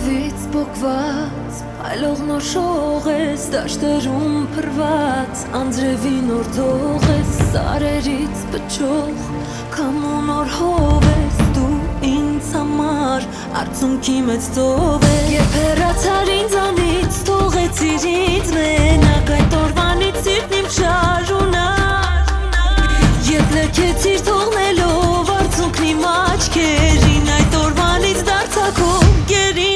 Հետևից բոկված այլող նոր շող ես, դաշտերում փրված անձրևի նոր թող ես, սարերից բջող քամու նոր հով ես, դու ինձ համար արցունքի մեծ ծով ես։ Երբ հեռացար ինձանից, թողեցիր ինձ մենակ, այդ օրվանից սիրտն իմ շարունակ, երբ լքեցիր թողնելով արցունքն իմ աչքերին, այդ օրվանից դարձա քո գերին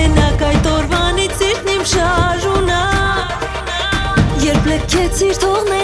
Երբ լքեցիր թողնելով